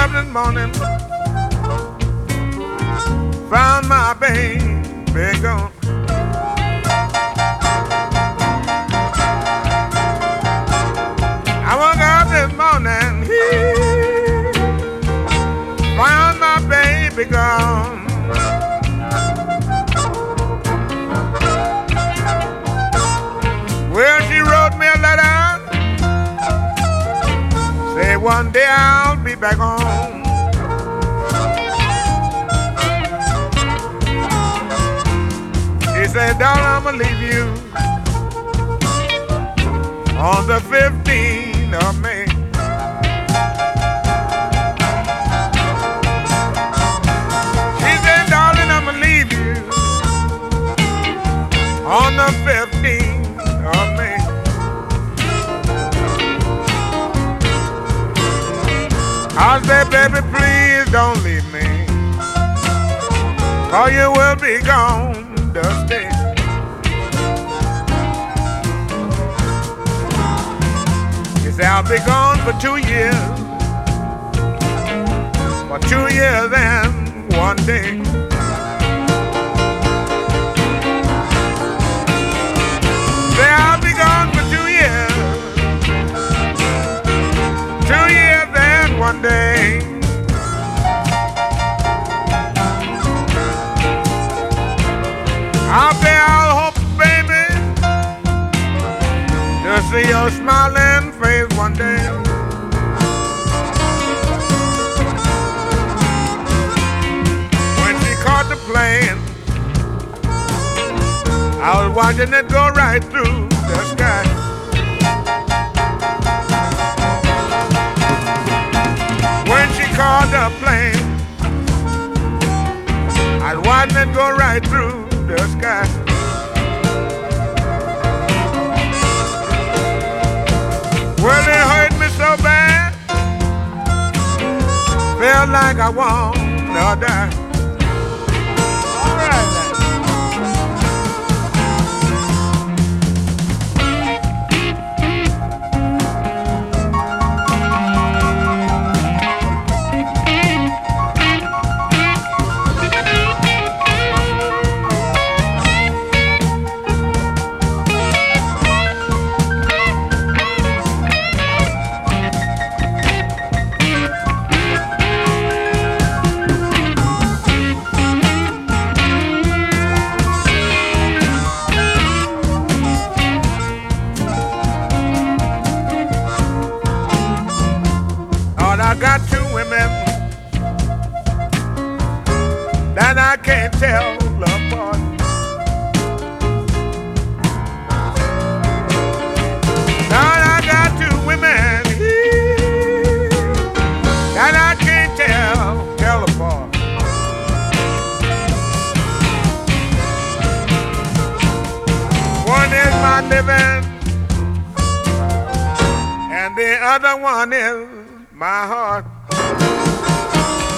up this morning, found my baby gone. I woke up this morning, found my baby gone. Well, she wrote me a letter, say one day I'll be back home. She said, darling, I'ma leave you on the 15th of May. She said, darling, I'ma leave you on the 15th of May. I said, baby, please don't leave me, or you will be gone to stay. She said, I'll be gone for 2 years, for 2 years and 1 day. Say, I'll be gone for 2 years, 2 years and 1 day. I'll hope, baby, to see your smiling face one day. When she caught the plane, I was watching it go right through the sky. When she caught the plane, I was watching it go right through the sky. Well, it hurt me so bad, felt like I wanna die. All right now. I got 2 women that I can't tell apart. Now I got 2 women that I can't tell apart. One is my living, and the other one is my heart.